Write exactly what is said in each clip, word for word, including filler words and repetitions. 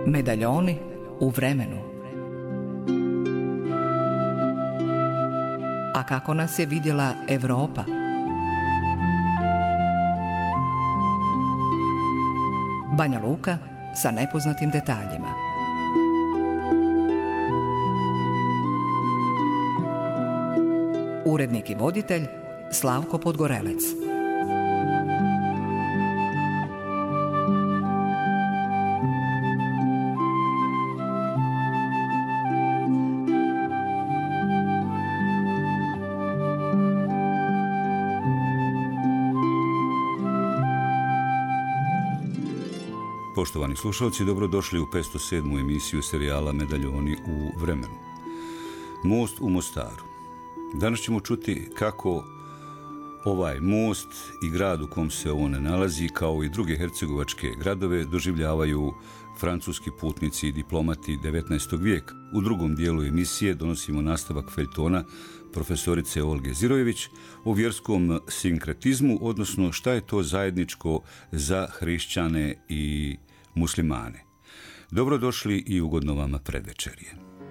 Medaljoni u vremenu. A kako nas je vidjela Evropa? Banja Luka sa nepoznatim detaljima. Urednik i voditelj Slavko Podgorelec. Poštovani slušalci, dobrodošli u petsto sedmu emisiju serijala Medaljoni u vremenu. Most u Mostaru. Danas ćemo čuti kako ovaj most i grad u kom se on nalazi, kao i druge hercegovačke gradove, doživljavaju francuski putnici i diplomati devetnaestog vijeka. U drugom dijelu emisije donosimo nastavak feljtona profesorice Olge Zirojević o vjerskom sinkretizmu, odnosno šta je to zajedničko za hrišćane i muslimane. Dobrodošli i ugodno vama predvečerje.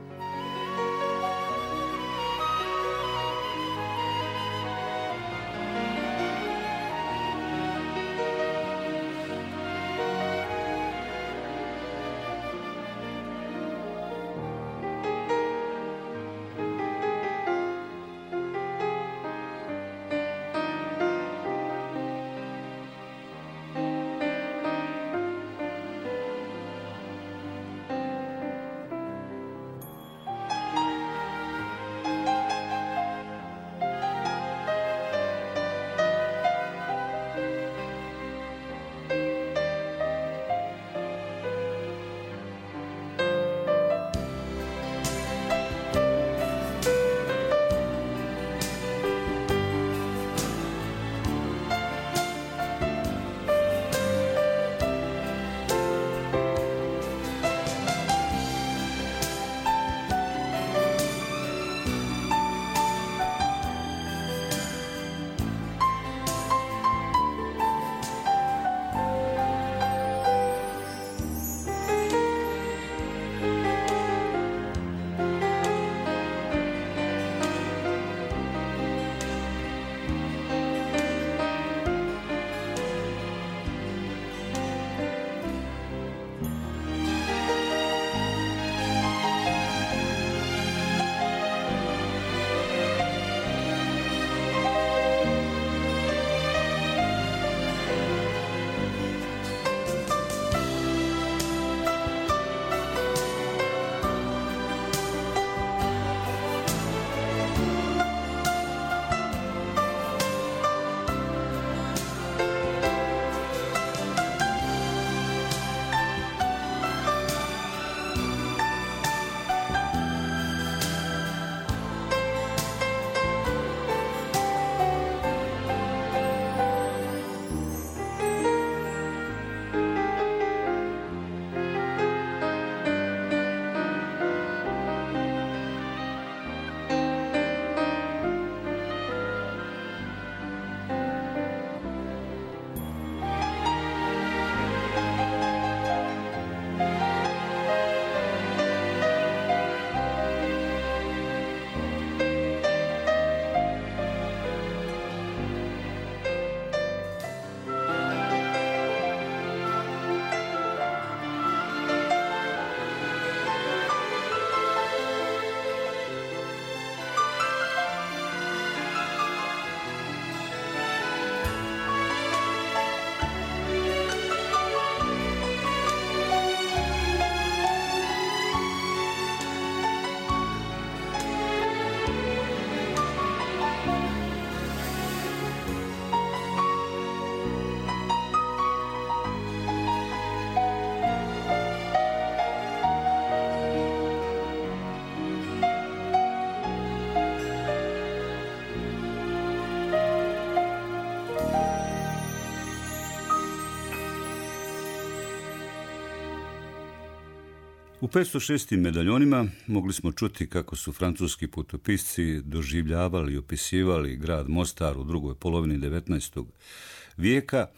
U petsto šestim medaljonima mogli smo čuti kako su francuski putopisci doživljavali i opisivali grad Mostar u drugoj polovini devetnaestog vijeka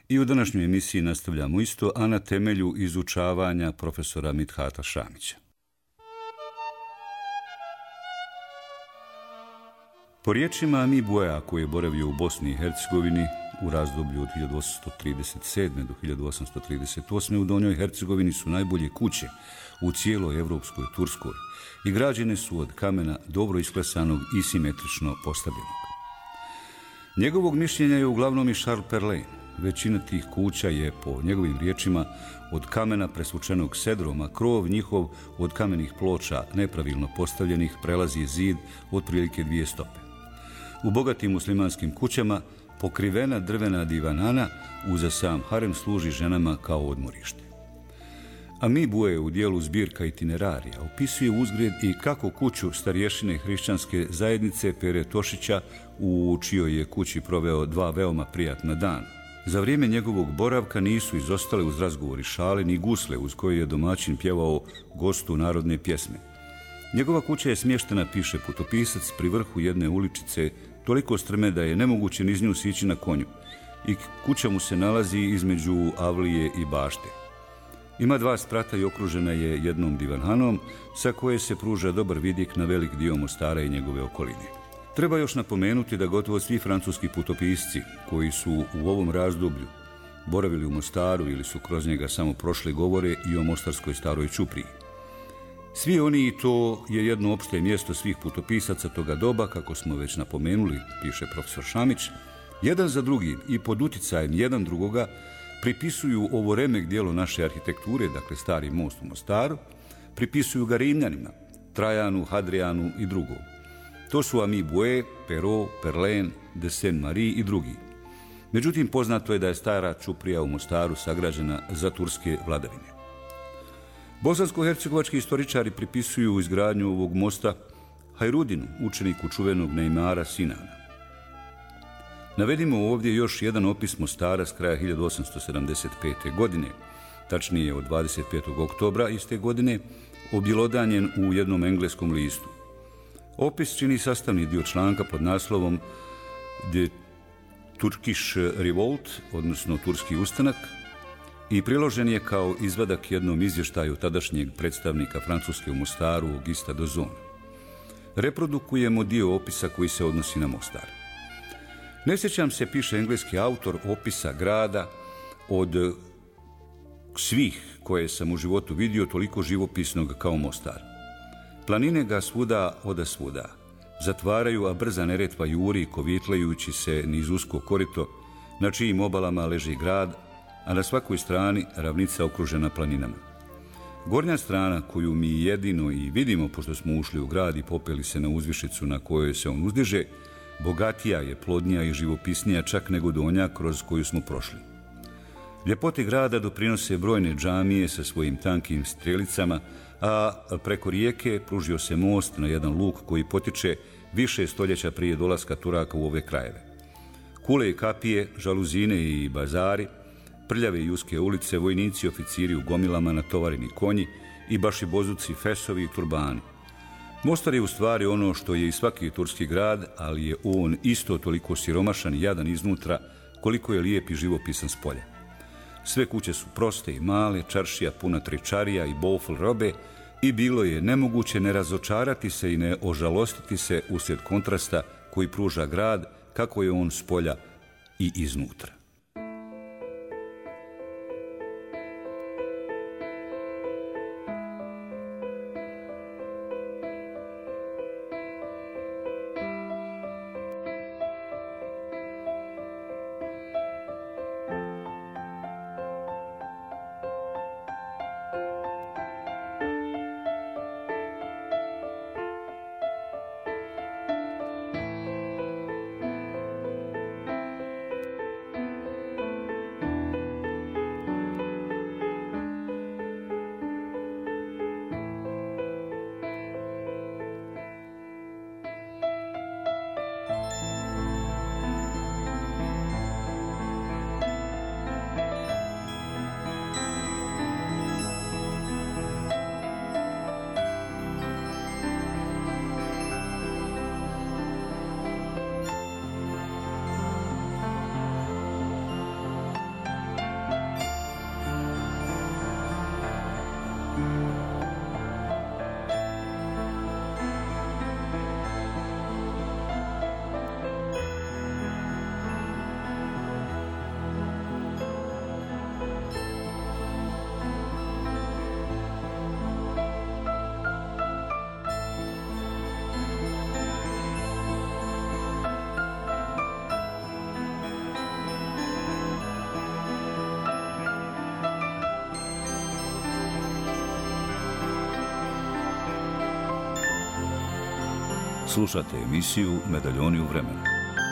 I u današnjoj emisiji nastavljamo isto, a na temelju izučavanja profesora Mithata Šamića. Po riječima Ami Buea, koji je boravio u Bosni i Hercegovini u razdoblju od hiljadu osamsto trideset sedme do hiljadu osamsto trideset osme, u Donjoj Hercegovini su najbolje kuće u cijeloj evropskoj Turskoj i građene su od kamena dobro isklesanog i simetrično postavljenog. Njegovog mišljenja je uglavnom i Charles Perrault. Većina tih kuća je, po njegovim riječima, od kamena presvučenog sedrom, a krov njihov od kamenih ploča nepravilno postavljenih prelazi zid otprilike dvije stope. U bogatim muslimanskim kućama pokrivena drvena divanana uza sam harem služi ženama kao odmorište. Ami Buea u dijelu zbirka itinerarija opisuje uzgred i kako kuću starješine hrišćanske zajednice Pere Tošića, u čijoj je kući proveo dva veoma prijatna dana. Za vrijeme njegovog boravka nisu izostale uz razgovori šale ni gusle uz koje je domaćin pjevao gostu narodne pjesme. Njegova kuća je smještena, piše putopisac, pri vrhu jedne uličice, toliko strme da je nemoguće niz nju sići na konju, i kuća mu se nalazi između avlije i bašte. Ima dva sprata i okružena je jednom divanhanom sa koje se pruža dobar vidik na velik dio Mostara i njegove okoline. Treba još napomenuti da gotovo svi francuski putopisci koji su u ovom razdoblju boravili u Mostaru ili su kroz njega samo prošli govore i o mostarskoj staroj ćupriji. Svi oni, i to je jedno opšte mjesto svih putopisaca toga doba, kako smo već napomenuli, piše profesor Šamić, jedan za drugim i pod uticajem jedan drugoga pripisuju ovo remek dijelo naše arhitekture, dakle stari most u Mostaru, pripisuju ga Rimljanima, Trajanu, Hadrijanu i drugom. To su Ami Buea, Perrault, Perlen, de Saint-Marie i drugi. Međutim, poznato je da je stara ćuprija u Mostaru sagrađena za turske vladavine. Bosansko-hercegovački istoričari pripisuju izgradnju ovog mosta Hajrudinu, učeniku čuvenog Neimara Sinana. Navedimo ovdje još jedan opis Mostara s kraja hiljadu osamsto sedamdeset pete. godine, tačnije od dvadeset petog oktobra iste godine, objelodanjen u jednom engleskom listu. Opis čini sastavni dio članka pod naslovom The Turkish Revolt, odnosno Turski ustanak, i priložen je kao izvadak jednom izvještaju tadašnjeg predstavnika Francuske u Mostaru, Augusta Dozona. Reprodukujemo dio opisa koji se odnosi na Mostar. Ne sjećam se, piše engleski autor, opisa grada od svih koje sam u životu vidio toliko živopisnog kao Mostar. Planine ga svuda oda svuda zatvaraju, a brza Neretva juri kovitlajući se niz usko korito, na čijim obalama leži grad, a na svakoj strani ravnica okružena planinama. Gornja strana, koju mi jedino i vidimo pošto smo ušli u grad i popeli se na uzvišicu na kojoj se on uzdiže, bogatija je, plodnija i živopisnija čak nego donja kroz koju smo prošli. Ljepoti grada doprinose brojne džamije sa svojim tankim strelicama, a preko rijeke pružio se most na jedan luk koji potiče više stoljeća prije dolaska Turaka u ove krajeve. Kule i kapije, žaluzine i bazari, prljave i uske ulice, vojnici i oficiri u gomilama, natovareni konji i bašibozuci, fesovi i turbani. Mostar je u stvari ono što je i svaki turski grad, ali je on isto toliko siromašan i jadan iznutra koliko je lijep i živopisan s polja. Sve kuće su proste i male, čaršija puna tričarija i bofl robe, i bilo je nemoguće ne razočarati se i ne ožalostiti se uslijed kontrasta koji pruža grad, kako je on s polja i iznutra. Slušate emisiju Medaljoni u vremenu.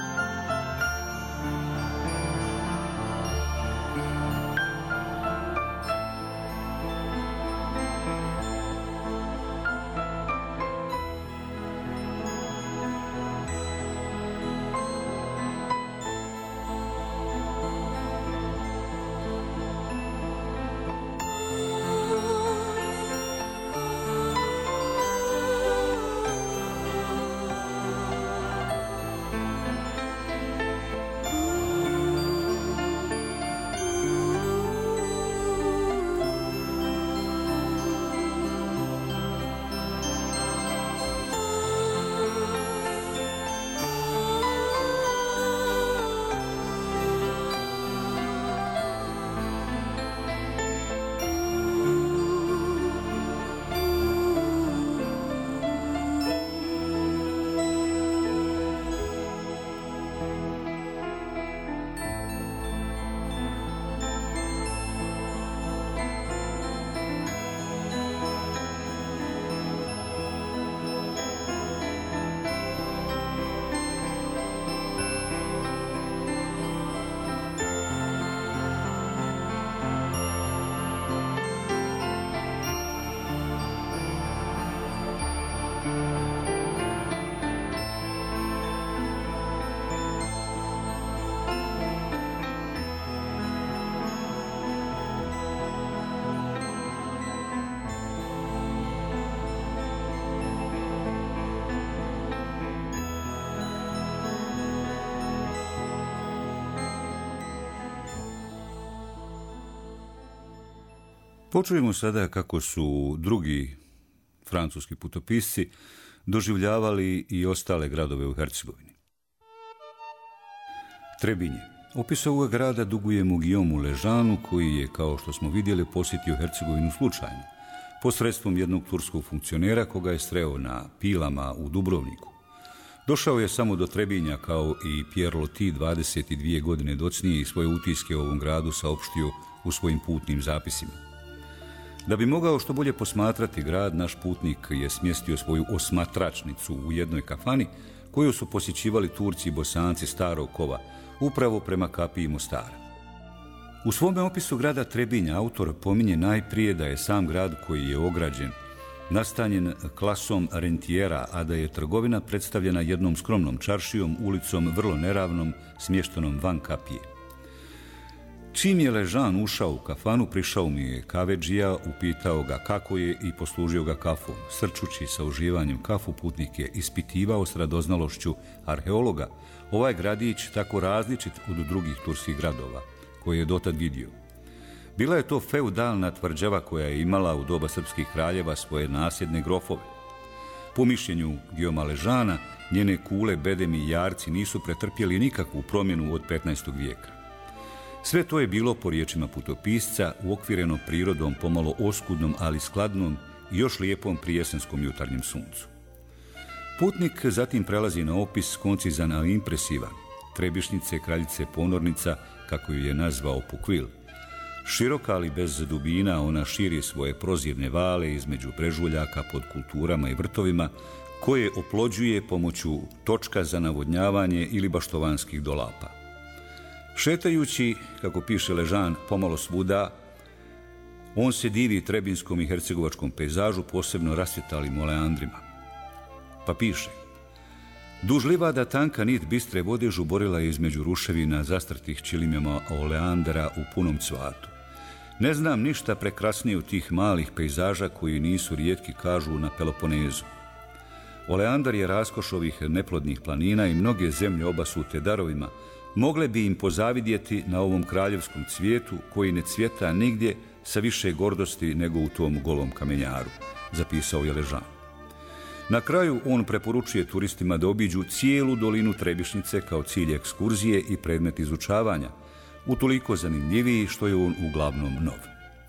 Počujemo sada kako su drugi francuski putopisci doživljavali i ostale gradove u Hercegovini. Trebinje. Opis ovog grada dugujemo Guillaume Lejeanu, koji je, kao što smo vidjeli, posjetio Hercegovinu slučajno, posredstvom jednog turskog funkcionera koga je sreo na pilama u Dubrovniku. Došao je samo do Trebinja, kao i Pierre Loti, dvadeset dvije godine docnije, i svoje utiske o ovom gradu saopštio u svojim putnim zapisima. Da bi mogao što bolje posmatrati grad, naš putnik je smjestio svoju osmatračnicu u jednoj kafani koju su posjećivali Turci i Bosanci starog kova, upravo prema kapiji Mostara. U svome opisu grada Trebinja autor pominje najprije da je sam grad, koji je ograđen, nastanjen klasom rentijera, a da je trgovina predstavljena jednom skromnom čaršijom, ulicom vrlo neravnom, smještenom van kapije. Čim je Lejean ušao u kafanu, prišao mi je kavedžija, upitao ga kako je i poslužio ga kafom. Srčući sa uživanjem kafu, putnik je ispitivao s radoznalošću arheologa ovaj gradić tako različit od drugih turskih gradova koje je dotad vidio. Bila je to feudalna tvrđava koja je imala u doba srpskih kraljeva svoje nasljedne grofove. Po mišljenju Guillauma Lejeana, njene kule, bedemi i jarci nisu pretrpjeli nikakvu promjenu od petnaestog vijeka. Sve to je bilo, po riječima putopisca, uokvireno prirodom pomalo oskudnom, ali skladnom i još lijepom pri jesenskom jutarnjem suncu. Putnik zatim prelazi na opis koncizan, ali impresivan, Trebišnice, kraljice Ponornica, kako ju je nazvao Pukvil. Široka, ali bez dubina, ona širi svoje prozirne vale između brežuljaka pod kulturama i vrtovima, koje oplođuje pomoću točka za navodnjavanje ili baštovanskih dolapa. Šetajući, kako piše Lejean, pomalo svuda, on se divi trebinskom i hercegovačkom pejzažu, posebno rasvjetalim oleandrima. Pa piše: duž livada tanka nit bistre vode žuborila je između ruševina zastrtih čilimima oleandra u punom cvatu. Ne znam ništa prekrasnije od tih malih pejzaža koji nisu rijetki, kažu, na Peloponezu. Oleandar je raskoš ovih neplodnih planina i mnoge zemlje obasute darovima mogle bi im pozavidjeti na ovom kraljevskom cvijetu koji ne cvjeta nigdje sa više gordosti nego u tom golom kamenjaru, zapisao je Lejean. Na kraju on preporučuje turistima da obiđu cijelu dolinu Trebišnice kao cilj ekskurzije i predmet izučavanja, utoliko zanimljiviji što je on uglavnom nov.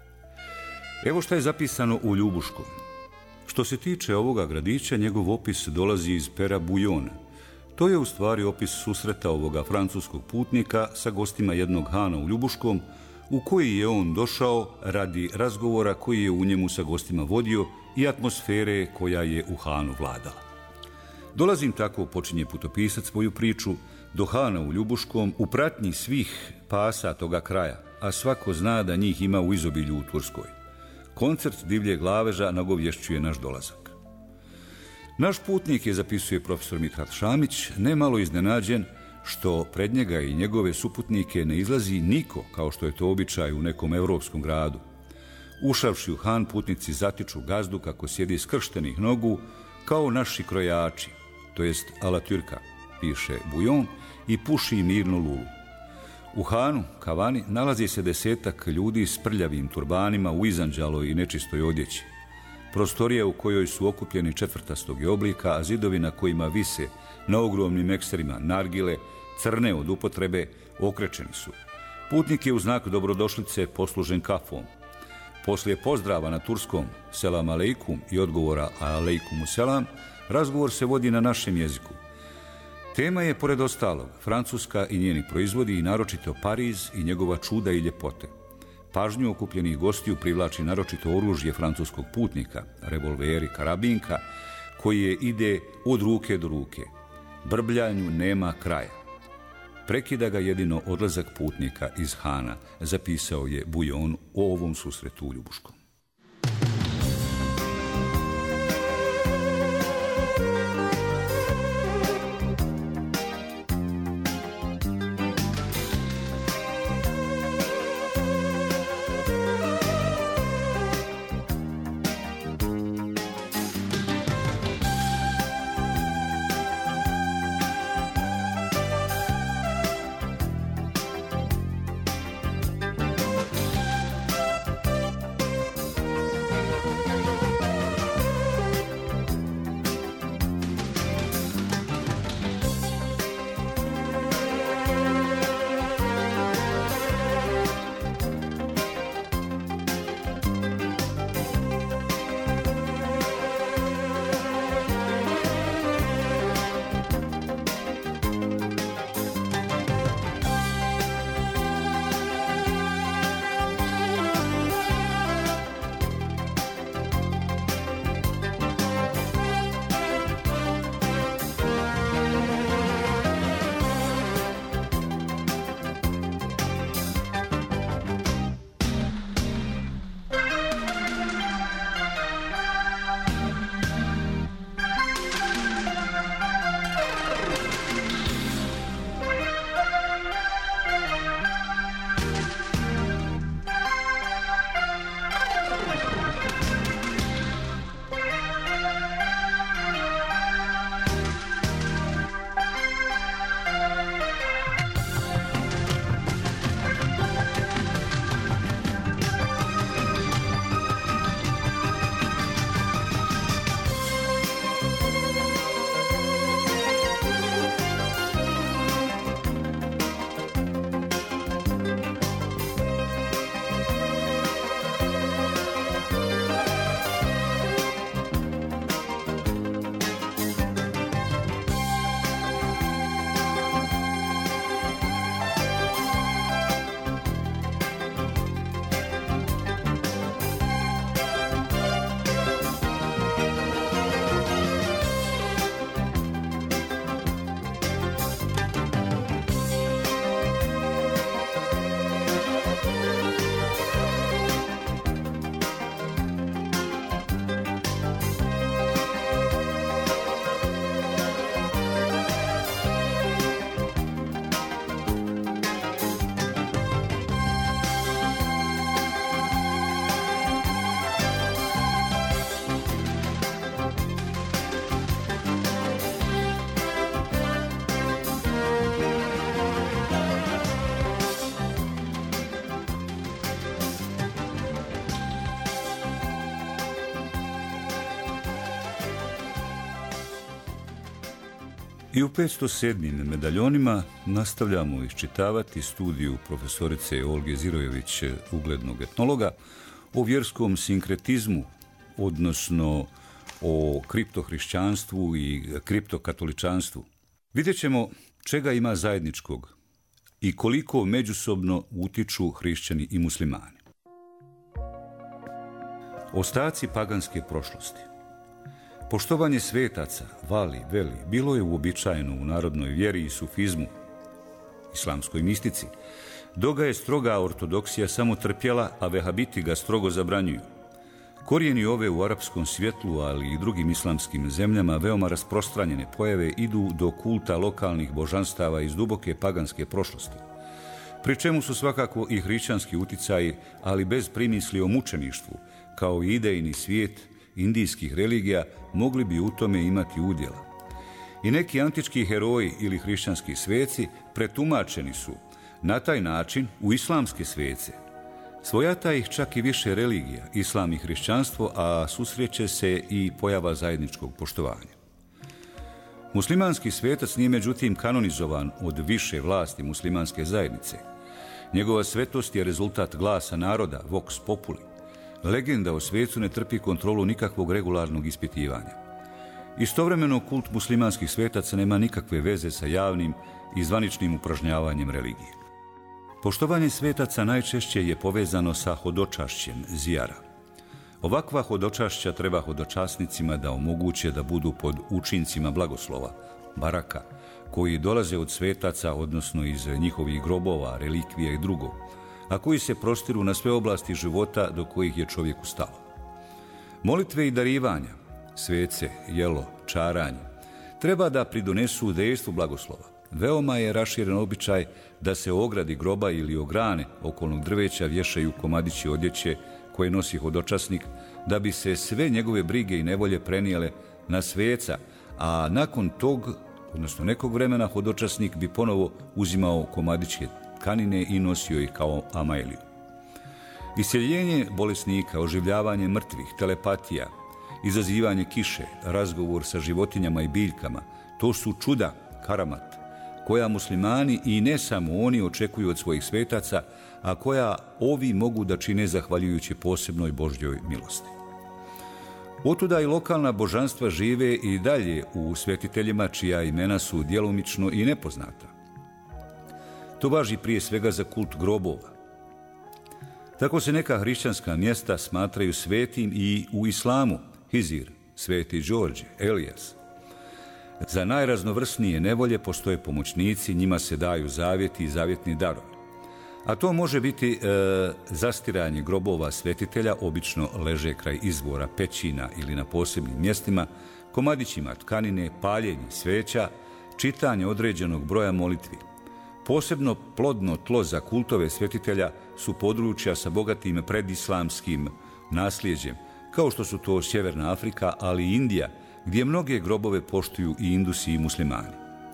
Evo šta je zapisano u Ljubuškom. Što se tiče ovoga gradića, njegov opis dolazi iz pera Bujona. To je u stvari opis susreta ovoga francuskog putnika sa gostima jednog hana u Ljubuškom, u koji je on došao radi razgovora koji je u njemu sa gostima vodio i atmosfere koja je u hanu vladala. Dolazim, tako počinje putopisac svoju priču, do Hana u Ljubuškom, u pratnji svih pasa toga kraja, a svako zna da njih ima u izobilju u Turskoj. Koncert divljeg laveža nagovješćuje naš dolazak. Naš putnik je, zapisuje profesor Mithat Šamić, ne malo iznenađen što pred njega i njegove suputnike ne izlazi niko, kao što je to običaj u nekom evropskom gradu. Ušavši u Han, putnici zatiču gazdu kako sjedi skrštenih nogu, kao naši krojači, to jest alatürka, piše Bujon, i puši mirnu lulu. U Hanu, kavani, nalazi se desetak ljudi s prljavim turbanima u izanđaloj i nečistoj odjeći. Prostorija u kojoj su okupljeni četvrtastog je oblika, a zidovi na kojima vise na ogromnim ekserima nargile, crne od upotrebe, okrečeni su. Putnik je u znak dobrodošlice poslužen kafom. Poslije pozdrava na turskom selam aleikum i odgovora aleikumu selam, razgovor se vodi na našem jeziku. Tema je, pored ostalog, Francuska i njeni proizvodi i naročito Pariz i njegova čuda i ljepote. Pažnju okupljenih gostiju privlači naročito oružje francuskog putnika, revolveri, karabinka, koje ide od ruke do ruke. Brbljanju nema kraja. Prekida ga jedino odlazak putnika iz Hana, zapisao je Bujon o ovom susretu u Ljubuškom. I u petsto sedmim medaljonima nastavljamo iščitavati studiju profesorice Olge Zirojević, uglednog etnologa, o vjerskom sinkretizmu, odnosno o kriptohrišćanstvu i kriptokatoličanstvu. Vidjet ćemo čega ima zajedničkog i koliko međusobno utiču hrišćani i muslimani. Ostaci paganske prošlosti. Poštovanje svetaca, vali, veli, bilo je uobičajeno u narodnoj vjeri i sufizmu, islamskoj mistici, dok ga je stroga ortodoksija samo trpjela, a vehabiti ga strogo zabranjuju. Korijeni ove u arapskom svjetlu, ali i drugim islamskim zemljama, veoma rasprostranjene pojave idu do kulta lokalnih božanstava iz duboke paganske prošlosti, pri čemu su svakako i hrišćanski uticaji, ali bez primisli o mučeništvu, kao i idejni svijet indijskih religija, mogli bi u tome imati udjela. I neki antički heroji ili hrišćanski sveci pretumačeni su na taj način u islamske svece. Svojata ih čak i više religija, islam i hrišćanstvo, a susreće se i pojava zajedničkog poštovanja. Muslimanski svetac nije međutim kanonizovan od više vlasti muslimanske zajednice. Njegova svetost je rezultat glasa naroda, vox populi. Legenda o svecu ne trpi kontrolu nikakvog regularnog ispitivanja. Istovremeno, kult muslimanskih svetaca nema nikakve veze sa javnim i zvaničnim upražnjavanjem religije. Poštovanje svetaca najčešće je povezano sa hodočašćem, zijara. Ovakva hodočašća treba hodočasnicima da omoguće da budu pod učincima blagoslova, baraka, koji dolaze od svetaca, odnosno iz njihovih grobova, relikvija i drugo, a koji se prostiru na sve oblasti života do kojih je čovjeku stalo. Molitve i darivanja, svece, jelo, čaranje, treba da pridonesu dejstvu blagoslova. Veoma je raširen običaj da se o ogradi groba ili o grane okolnog drveća vješaju komadići odjeće koje nosi hodočasnik, da bi se sve njegove brige i nevolje prenijele na sveca, a nakon tog, odnosno nekog vremena, hodočasnik bi ponovo uzimao komadiće tkanine i nosio ih kao amajliju. Isceljenje bolesnika, oživljavanje mrtvih, telepatija, izazivanje kiše, razgovor sa životinjama i biljkama, to su čuda, karamat, koja muslimani i ne samo oni očekuju od svojih svetaca, a koja ovi mogu da čine zahvaljujući posebnoj Božjoj milosti. Otuda i lokalna božanstva žive i dalje u svetiteljima čija imena su djelomično i nepoznata. To važi prije svega za kult grobova. Tako se neka hrišćanska mjesta smatraju svetim i u islamu: Hizir, Sveti Đorđe, Elijas. Za najraznovrsnije nevolje postoje pomoćnici, njima se daju zavjeti i zavjetni darovi. A to može biti e, zastiranje grobova svetitelja, obično leže kraj izvora, pećina ili na posebnim mjestima, komadićima tkanine, paljenje sveća, čitanje određenog broja molitvi. Posebno plodno tlo za kultove svetitelja su područja sa bogatim predislamskim nasljeđem, kao što su to Sjeverna Afrika, ali i Indija, gdje mnoge grobove poštuju i Indusi i muslimani.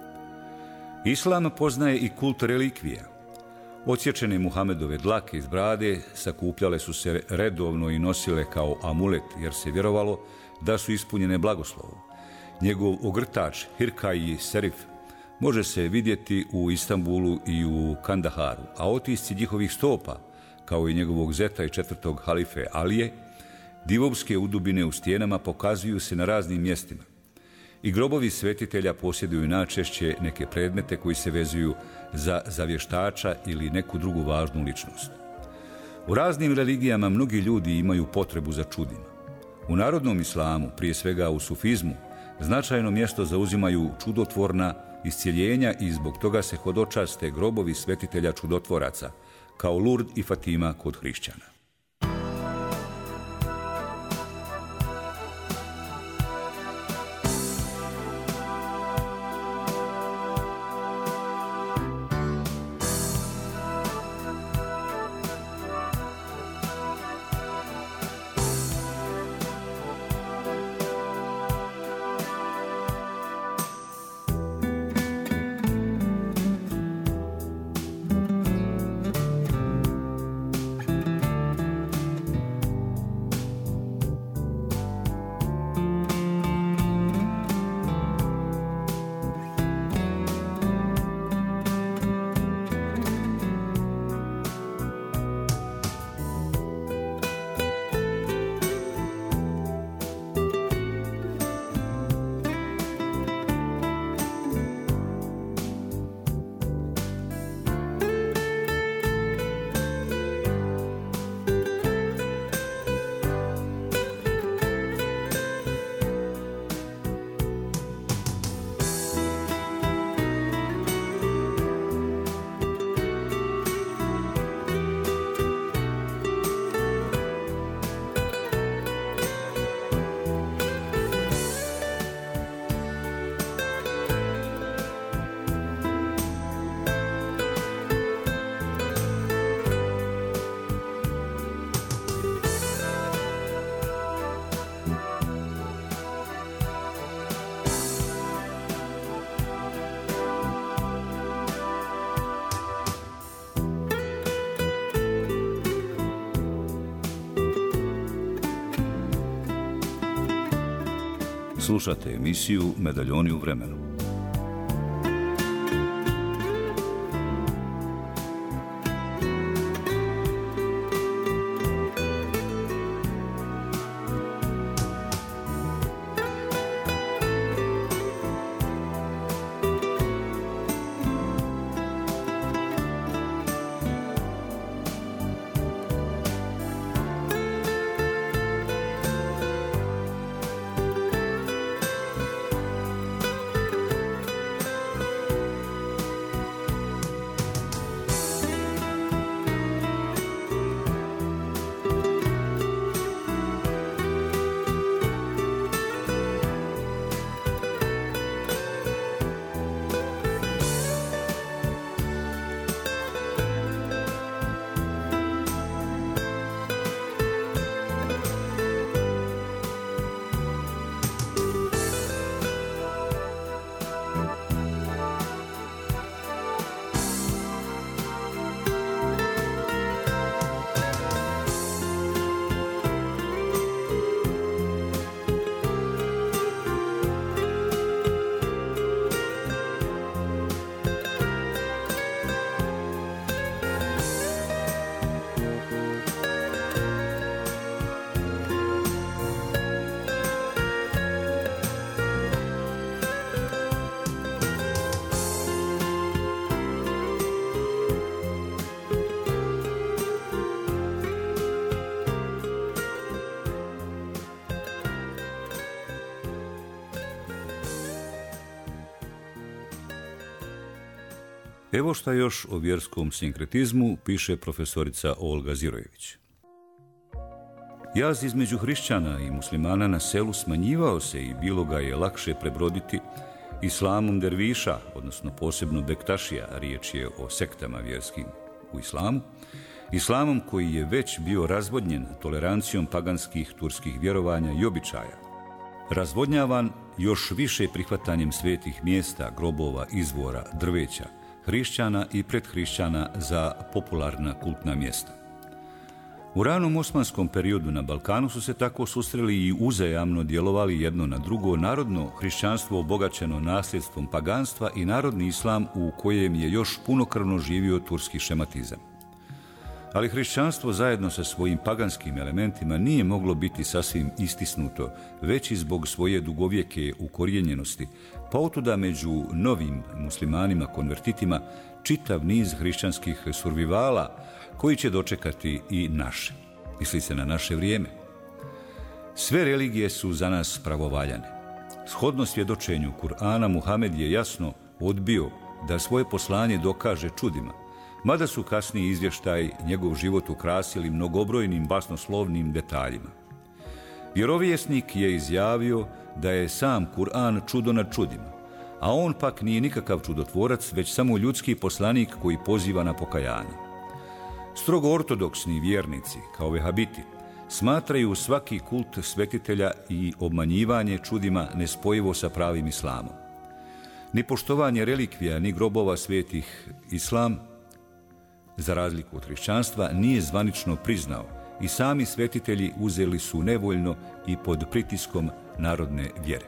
Islam poznaje i kult relikvija. Odsječene Muhamedove dlake iz brade sakupljale su se redovno i nosile kao amulet, jer se vjerovalo da su ispunjene blagoslovom. Njegov ogrtač, Hirkai Serif, može se vidjeti u Istanbulu i u Kandaharu, a otisci njihovih stopa, kao i njegovog zeta i četvrtog halife Alije, divovske udubine u stijenama, pokazuju se na raznim mjestima. I grobovi svetitelja posjeduju najčešće neke predmete koji se vezuju za zavještača ili neku drugu važnu ličnost. U raznim religijama mnogi ljudi imaju potrebu za čudima. U narodnom islamu, prije svega u sufizmu, značajno mjesto zauzimaju čudotvorna iscjeljenja i zbog toga se hodočaste grobovi svetitelja čudotvoraca, kao Lurd i Fatima kod hrišćana. Slušate emisiju Medaljoni u vremenu. Evo šta još o vjerskom sinkretizmu piše profesorica Olga Zirojević. Jaz između hrišćana i muslimana na selu smanjivao se i bilo ga je lakše prebroditi islamom derviša, odnosno posebno bektašija, riječ je o sektama vjerskim u islamu, islamom koji je već bio razvodnjen tolerancijom paganskih turskih vjerovanja i običaja, razvodnjavan još više prihvatanjem svetih mjesta, grobova, izvora, drveća, hrišćana i predhrišćana za popularna kultna mjesta. U ranom osmanskom periodu na Balkanu su se tako susreli i uzajamno djelovali jedno na drugo narodno hrišćanstvo obogaćeno nasljedstvom paganstva i narodni islam u kojem je još punokrvno živio turski šematizam. Ali hrišćanstvo zajedno sa svojim paganskim elementima nije moglo biti sasvim istisnuto, već i zbog svoje dugovjeke ukorijenjenosti, pa otuda među novim muslimanima konvertitima čitav niz hrišćanskih survivala koji će dočekati i naše. Misli se na naše vrijeme. Sve religije su za nas pravovaljane. Shodno svjedočenju Kur'ana, Muhamed je jasno odbio da svoje poslanje dokaže čudima, mada su kasniji izvještaj njegov život ukrasili mnogobrojnim basnoslovnim detaljima. Vjerovjesnik je izjavio da je sam Kur'an čudo nad čudima, a on pak nije nikakav čudotvorac, već samo ljudski poslanik koji poziva na pokajanje. Strogo ortodoksni vjernici, kao vehabiti, smatraju svaki kult svetitelja i obmanjivanje čudima nespojivo sa pravim islamom. Ni poštovanje relikvija, ni grobova svetih islam, za razliku od hrišćanstva, nije zvanično priznao i sami svetitelji uzeli su nevoljno i pod pritiskom narodne vjere.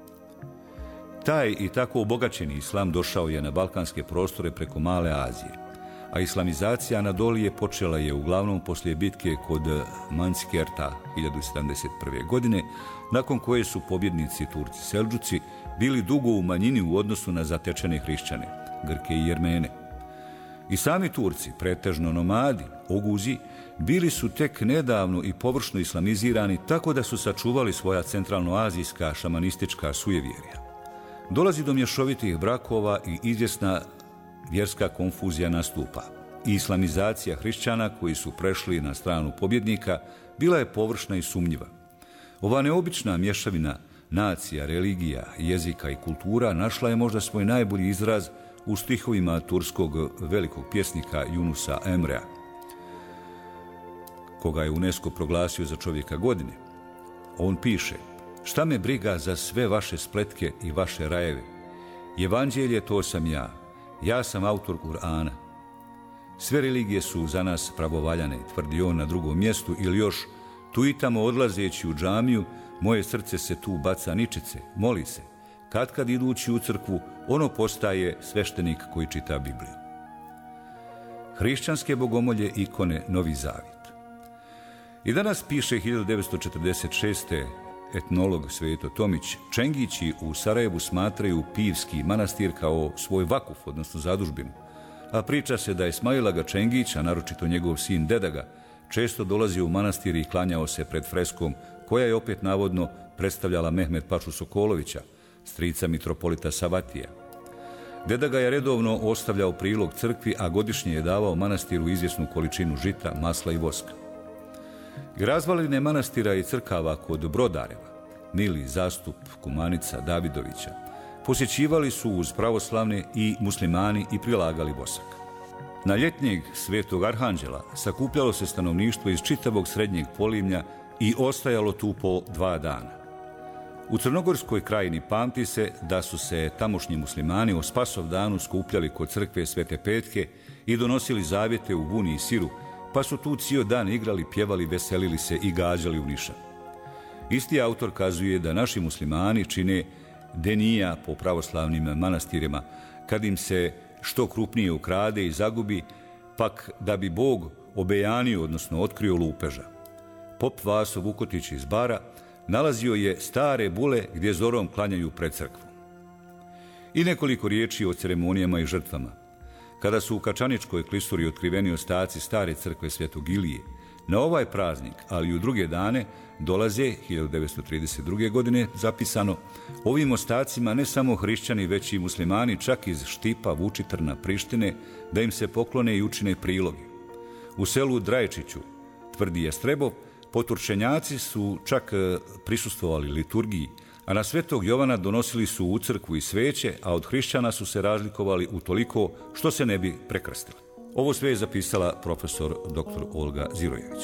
Taj i tako obogaćeni islam došao je na balkanske prostore preko Male Azije, a islamizacija Anadolije počela je uglavnom poslije bitke kod Manzikert-a hiljadu sedamdeset prve. godine, nakon koje su pobjednici Turci Selđuci bili dugo u manjini u odnosu na zatečene hrišćane, Grke i Jermene. I sami Turci, pretežno nomadi, oguzi, bili su tek nedavno i površno islamizirani tako da su sačuvali svoja centralnoazijska šamanistička sujevjerja. Dolazi do mješovitih brakova i izvjesna vjerska konfuzija nastupa. I islamizacija hrišćana koji su prešli na stranu pobjednika bila je površna i sumnjiva. Ova neobična mješavina nacija, religija, jezika i kultura našla je možda svoj najbolji izraz u stihovima turskog velikog pjesnika Yunusa Emrea, koga je UNESCO proglasio za čovjeka godine. On piše: šta me briga za sve vaše spletke i vaše rajeve? Evanđelje, to sam ja. Ja sam autor Kur'ana. Sve religije su za nas pravovaljane, tvrdi on na drugom mjestu, ili još tu i tamo odlazeći u džamiju, Moje srce se tu baca ničice, moli se. Kad kad idući u crkvu, ono postaje sveštenik koji čita Bibliju. Hrišćanske bogomolje, ikone, Novi Zavjet. I danas piše hiljadu devetsto četrdeset šeste. etnolog Sveto Tomić, Čengići u Sarajevu smatraju Pivski manastir kao svoj vakuf, odnosno zadužbinu, a priča se da je Smajl Aga Čengić, a naročito njegov sin Dedaga, često dolazio u manastir i klanjao se pred freskom, koja je opet navodno predstavljala Mehmet Pašu Sokolovića, strica mitropolita Savatija. Dedaga je redovno ostavljao prilog crkvi, a godišnje je davao manastiru izvjesnu količinu žita, masla i voska. Razvaline manastira i crkava kod Brodareva, Mili, Zastup, Kumanica, Davidovića, posjećivali su uz pravoslavne i muslimani i prilagali vosak. Na ljetnjeg Svetog Arhanđela sakupljalo se stanovništvo iz čitavog srednjeg Polimlja i ostajalo tu po dva dana. U Crnogorskoj krajini pamti se da su se tamošnji muslimani o Spasov danu skupljali kod crkve Svete Petke i donosili zavjete u vuni i siru, pa su tu cijel dan igrali, pjevali, veselili se i gađali u nišan. Isti autor kazuje da naši muslimani čine denija po pravoslavnim manastirima, kad im se što krupnije ukrade i zagubi, pak da bi Bog obejanio, odnosno otkrio lupeža. Pop Vaso Vukotić iz Bara nalazio je stare bule gdje zorom klanjaju pred crkvu. I nekoliko riječi o ceremonijama i žrtvama. Kada su u Kačaničkoj klisuri otkriveni ostaci stare crkve Svetog Ilije, na ovaj praznik, ali i u druge dane, dolaze, hiljadu devetsto trideset druge. godine zapisano, ovim ostacima ne samo hrišćani, već i muslimani, čak iz Štipa, Vučitrna, Prištine, da im se poklone i učine priloge. U selu Drajčiću, tvrdi Jastrebov, poturčenjaci su čak prisustvovali liturgiji, a na Svetog Jovana donosili su u crkvu i sveće, a od hrišćana su se razlikovali utoliko što se ne bi prekrstili. Ovo sve je zapisala profesor doktor Olga Zirojević.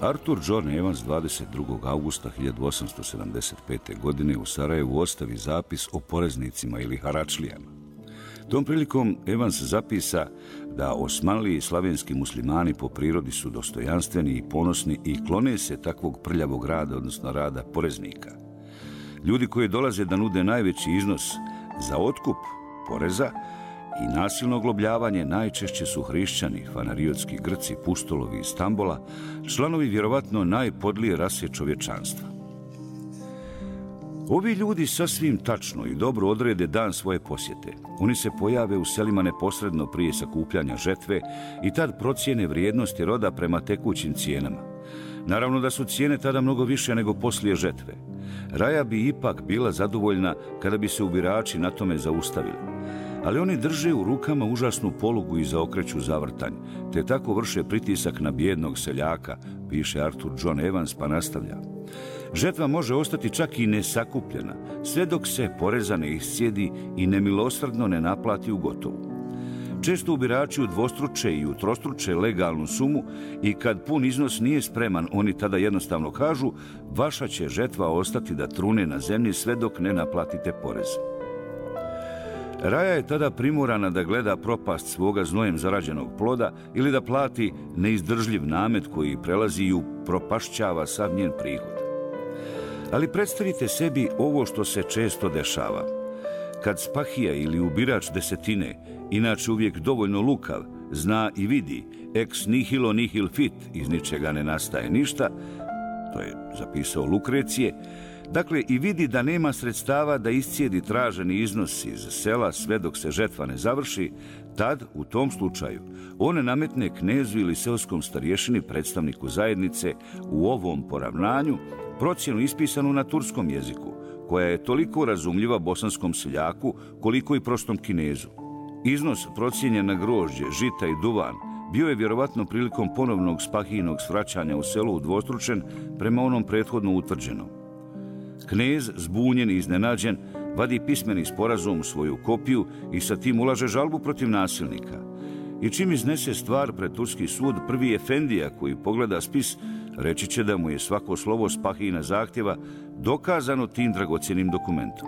Arthur John Evans dvadeset drugog augusta hiljadu osamsto sedamdeset pete. godine u Sarajevu ostavi zapis o poreznicima ili haračlijama. Tom prilikom Evans zapisa da Osmanliji i slavenski muslimani po prirodi su dostojanstveni i ponosni i klone se takvog prljavog rada, odnosno rada poreznika. Ljudi koji dolaze da nude najveći iznos za otkup poreza i nasilno oglobljavanje najčešće su hrišćani, fanariotski Grci, puštolovi iz Stambola, članovi vjerovatno najpodlije rase čovječanstva. Ovi ljudi sasvim tačno i dobro odrede dan svoje posjete. Oni se pojave u selima neposredno prije sakupljanja žetve i tad procijene vrijednosti roda prema tekućim cijenama. Naravno da su cijene tada mnogo više nego poslije žetve. Raja bi ipak bila zadovoljna kada bi se ubirači na tome zaustavili. Ali oni drže u rukama užasnu polugu i zaokreću zavrtanj, te tako vrše pritisak na bijednog seljaka, piše Arthur John Evans, pa nastavlja. Žetva može ostati čak i nesakupljena, sve dok se poreza ne iscijedi i nemilosrdno ne naplati u gotovu. Često ubirači udvostruče i utrostruče legalnu sumu i kad pun iznos nije spreman, oni tada jednostavno kažu: vaša će žetva ostati da trune na zemlji sve dok ne naplatite porez. Raja je tada primorana da gleda propast svoga znojem zarađenog ploda ili da plati neizdržljiv namet koji prelazi i upropašćava sav njen prihod. Ali predstavite sebi ovo što se često dešava. Kad spahija ili ubirač desetine, inače uvijek dovoljno lukav, zna i vidi ex nihilo nihil fit, iz ničega ne nastaje ništa, to je zapisao Lukrecije, dakle i vidi da nema sredstava da iscijedi traženi iznos iz sela sve dok se žetva ne završi, tad, u tom slučaju, on nametne knezu ili seoskom starješini, predstavniku zajednice, u ovom poravnanju procjenu ispisanu na turskom jeziku, koja je toliko razumljiva bosanskom seljaku koliko i prostom Kinezu. Iznos procijenjen na grožđe, žita i duvan bio je vjerovatno prilikom ponovnog spahijinog svraćanja u selu udvostručen prema onom prethodno utvrđenom. Knez, zbunjen i iznenađen, vadi pismeni sporazum u svoju kopiju i sa tim ulaže žalbu protiv nasilnika. I čim iznese stvar pred turski sud, prvi efendija koji pogleda spis reći će da mu je svako slovo spahijina zahtjeva dokazano tim dragocjenim dokumentom.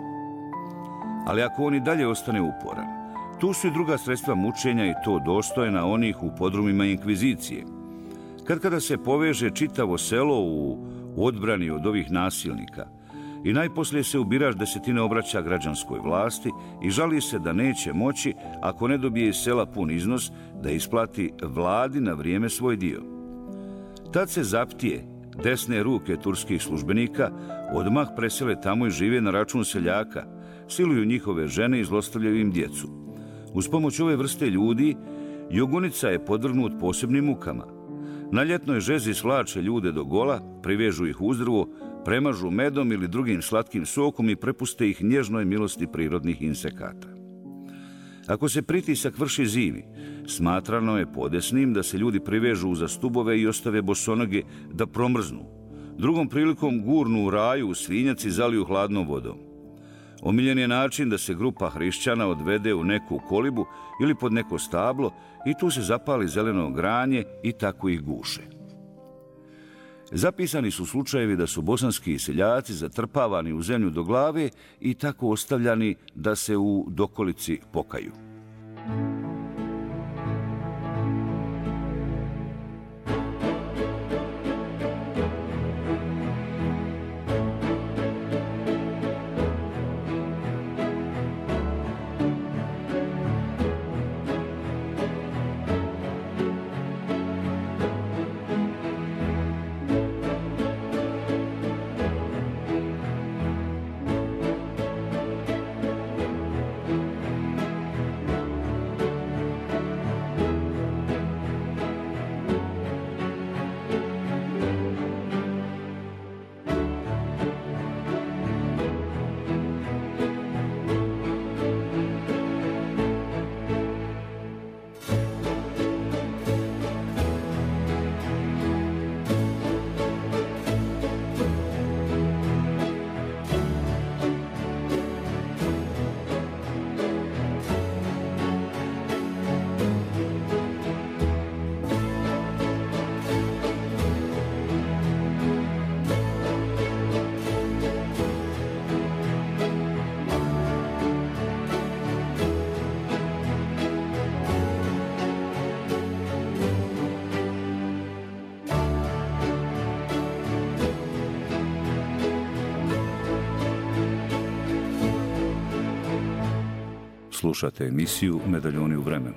Ali ako on i dalje ostane uporan, tu su i druga sredstva mučenja i to dostojna onih u podrumima inkvizicije. Kad kada se poveže čitavo selo u odbrani od ovih nasilnika i najposlije se ubirač desetine obraća građanskoj vlasti i žali se da neće moći, ako ne dobije iz sela pun iznos, da isplati vladi na vrijeme svoj dio. Tad se zaptije desne ruke turskih službenika, odmah presele tamo i žive na račun seljaka, siluju njihove žene i zlostavljaju im djecu. Uz pomoć ove vrste ljudi, Jogunica je podvrgnut posebnim mukama. Na ljetnoj žezi svlače ljude do gola, privežu ih uz drvo, premažu medom ili drugim slatkim sokom i prepuste ih nježnoj milosti prirodnih insekata. Ako se pritisak vrši zimi, smatrano je podesnim da se ljudi privežu za stubove i ostave bosonoge da promrznu. Drugom prilikom gurnu u raju u svinjac i zaliju hladnom vodom. Omiljen je način da se grupa hrišćana odvede u neku kolibu ili pod neko stablo i tu se zapali zeleno granje i tako ih guše. Zapisani su slučajevi da su bosanski seljaci zatrpavani u zemlju do glave i tako ostavljani da se u dokolici pokaju. Slušate emisiju Medaljoni u vremenu.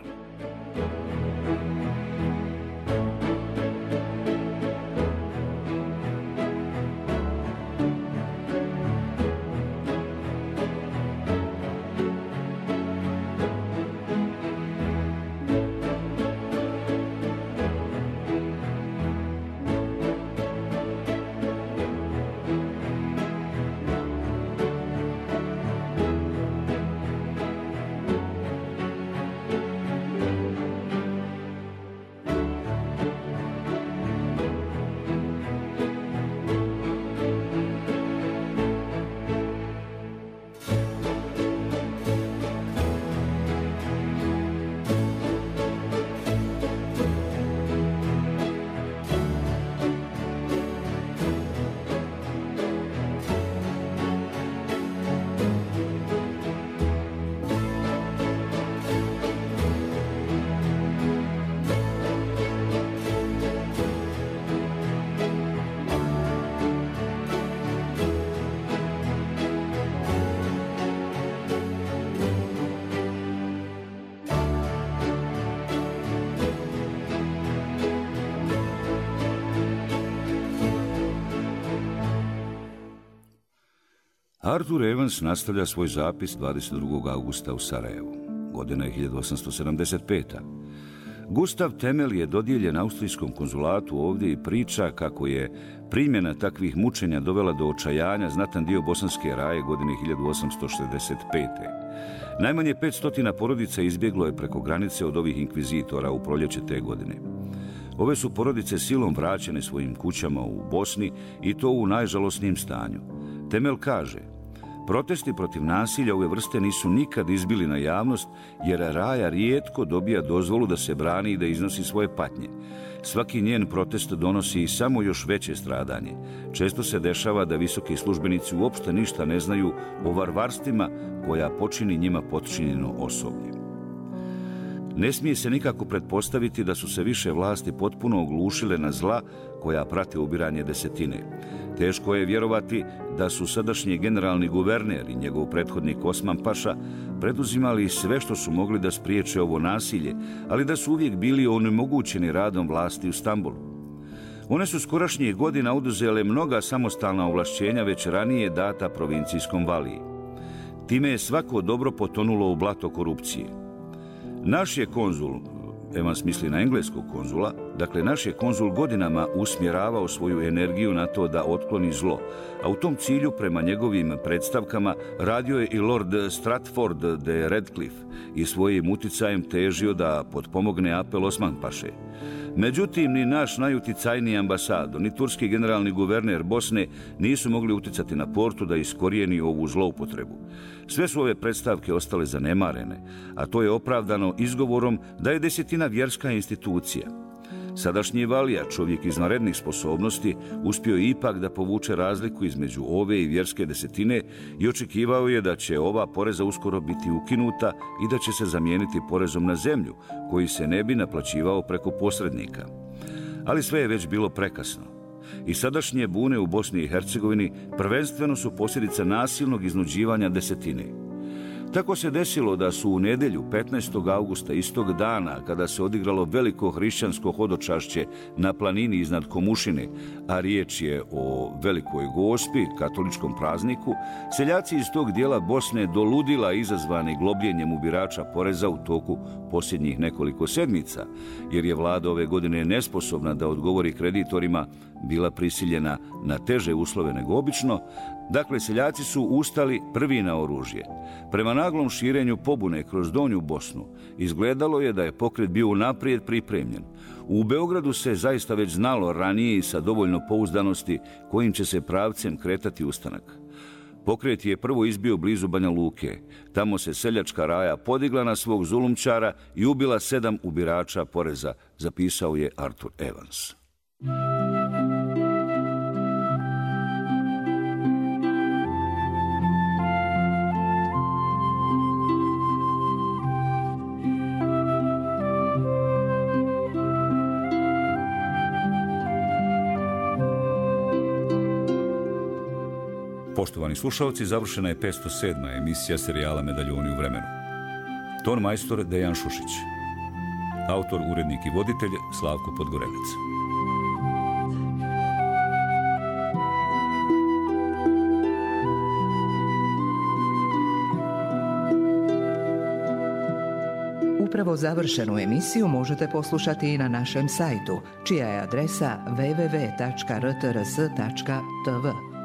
Arthur Evans nastavlja svoj zapis dvadeset drugog augusta u Sarajevu. Godina je hiljadu osamsto sedamdeset peta. Gustav Temel je dodijeljen austrijskom konzulatu ovdje i priča kako je primjena takvih mučenja dovela do očajanja znatan dio Bosanske Raje godine hiljadu osamsto šezdeset pete. Najmanje petsto porodica izbjeglo je preko granice od ovih inkvizitora u proljeće te godine. Ove su porodice silom vraćene svojim kućama u Bosni i to u najžalosnijem stanju. Temel kaže: protesti protiv nasilja ove vrste nisu nikad izbili na javnost, jer Raja rijetko dobija dozvolu da se brani i da iznosi svoje patnje. Svaki njen protest donosi i samo još veće stradanje. Često se dešava da visoki službenici uopšte ništa ne znaju o varvarstvima koja počini njima potčinjeno osoblje. Ne smije se nikako pretpostaviti da su se više vlasti potpuno oglušile na zla koja prate ubiranje desetine. Teško je vjerovati da su sadašnji generalni guverner i njegov prethodnik Osman Paša preduzimali sve što su mogli da spriječe ovo nasilje, ali da su uvijek bili onemogućeni radom vlasti u Stambulu. One su skorašnjih godina oduzele mnoga samostalna ovlašćenja već ranije data provincijskom valiji. Time je svako dobro potonulo u blato korupcije. Naš je konzul, Evans misli na engleskog konzula, dakle naš je konzul godinama usmjeravao svoju energiju na to da otkloni zlo, a u tom cilju prema njegovim predstavkama radio je i Lord Stratford de Redcliffe i svojim uticajem težio da potpomogne apel Osman Paše. Međutim, ni naš najuticajniji ambasador, ni turski generalni guverner Bosne nisu mogli uticati na Portu da iskorijeni ovu zloupotrebu. Sve su ove predstavke ostale zanemarene, a to je opravdano izgovorom da je desetina vjerska institucija. Sadašnji valija, čovjek izvanrednih sposobnosti, uspio je ipak da povuče razliku između ove i vjerske desetine i očekivao je da će ova poreza uskoro biti ukinuta i da će se zamijeniti porezom na zemlju, koji se ne bi naplaćivao preko posrednika. Ali sve je već bilo prekasno. I sadašnje bune u Bosni i Hercegovini prvenstveno su posljedica nasilnog iznuđivanja desetine. Tako se desilo da su u nedjelju petnaestog augusta istog dana, kada se odigralo veliko hrišćansko hodočašće na planini iznad Komušine, a riječ je o Velikoj Gospi, katoličkom prazniku, seljaci iz tog dijela Bosne do ludila izazvani globljenjem ubirača poreza u toku posljednjih nekoliko sedmica, jer je vlada ove godine nesposobna da odgovori kreditorima, bila prisiljena na teže uslove nego obično. Dakle, seljaci su ustali prvi na oružje. Prema naglom širenju pobune kroz Donju Bosnu izgledalo je da je pokret bio unaprijed pripremljen. U Beogradu se zaista već znalo ranije i sa dovoljno pouzdanosti kojim će se pravcem kretati ustanak. Pokret je prvo izbio blizu Banja Luke. Tamo se seljačka Raja podigla na svog zulumčara i ubila sedam ubirača poreza, zapisao je Arthur Evans. Poštovani slušalci, završena je petsto sedma emisija serijala Medaljoni u vremenu. Ton majstor Dejan Šušić. Autor, urednik i voditelj Slavko Podgorelec. Upravo završenu emisiju možete poslušati i na našem sajtu, čija je adresa w w w tačka r t r s tačka t v.